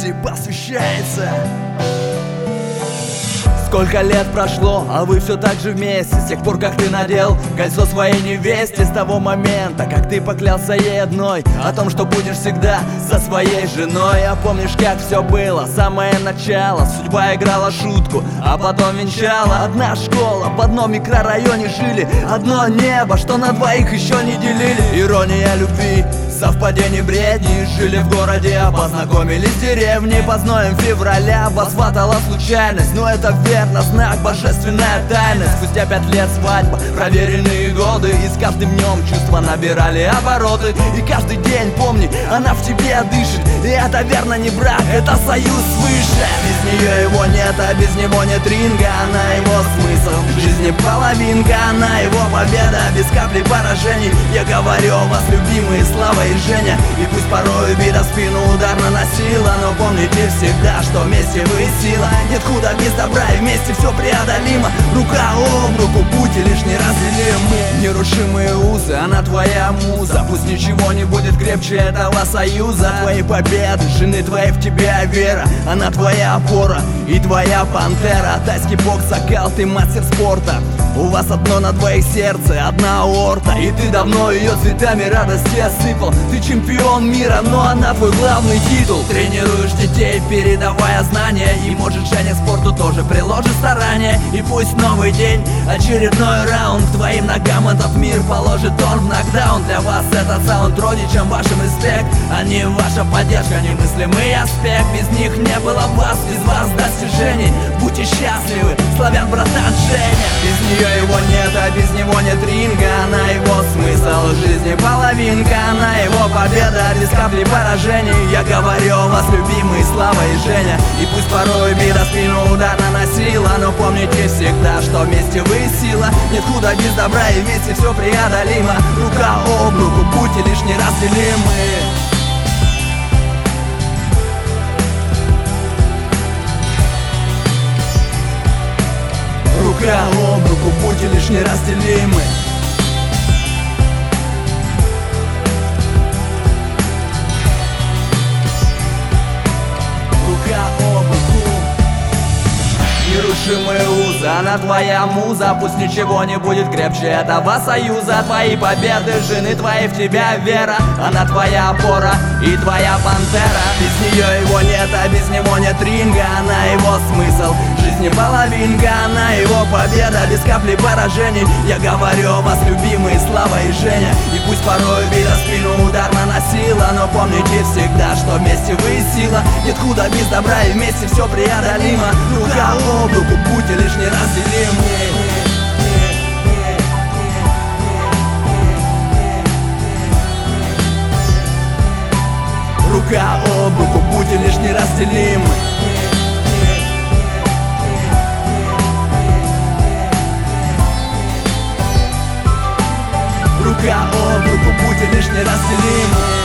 жизни посвящается. Сколько лет прошло, а вы все так же вместе. С тех пор, как ты надел кольцо своей невесте. С того момента, как ты поклялся ей одной о том, что будешь всегда со своей женой. А помнишь, как все было, самое начало? Судьба играла шутку, а потом венчала. Одна школа, в одном микрорайоне жили. Одно небо, что на двоих еще не делили. Ирония любви, совпадение бредни. Жили в городе, познакомились в деревне. По зноям февраля вас хватала случайность. Но это верно, знак, божественная тайна. Спустя 5 лет свадьба, проверенные годы. И с каждым днем чувства набирали обороты. И каждый день помни, она в тебе дышит. И это верно не брак, это союз свыше. Без нее его нет, а без него нет ринга. Она его смысл, в жизни половинка. Она его победа, без капли поражений. Я говорю о вас, любимые, Слава и Женя. И пусть порой бита в спину удар наносила, но помните всегда, что вместе вы сила. Нет худа без добра, и вместе все преодолимо. Рука об руку, будьте лишний раз делимы. Нерушимые узы, она твоя муза. Пусть ничего не будет крепче этого союза. Твои победы, жены твоей в тебя вера. Она твоя опора и твоя пантера. Тайский бокс, Акал, ты мастер спорта. У вас одно на двоих сердце, одна аорта. И ты давно ее цветами радости осыпал. Ты чемпион мира, но она твой главный титул. Тренируешь детей, передавая знания. И может Женя к спорту тоже приложит старания. И пусть новый день, очередной раунд. К твоим ногам этот мир положит он в нокдаун. Для вас этот саунд родичам вашим респект. Они ваша поддержка, немыслимый аспект. Без них не было вас, без вас достижений. Будьте счастливы, славян, братан Женя. Без нее его нет, а без него нет ринга. Она его смысл, в жизни половинка. Она его победа, без капли поражений. Я говорю о вас, любимые, Слава и Женя. И пусть порой бита в спину удар наносила, но помните всегда, что вместе вы сила. Нет худа без добра, и вместе все преодолимо. Рука об руку, будьте лишний раз делимы. Рука об руку, будьте лишний раз делимы. Рука об руку. Нерушимые узы, она твоя муза. Пусть ничего не будет крепче этого союза. Твои победы, жены твои, в тебя вера. Она твоя опора и твоя пантера. Без нее его нет, а без него нет ринга. Она его смысл, в жизни половинка. Она его победа, без капли поражений. Я говорю о вас, любимые, Слава и Женя. И пусть порой бита в спину удар наносила, но помните всегда, что вместе вы сила. Нет худа без добра, и вместе все преодолимо. Рука об руку, будьте лишний раз делимы. Рука об руку, будьте лишний раз делимы. Рука об руку, будьте лишний раз делимы.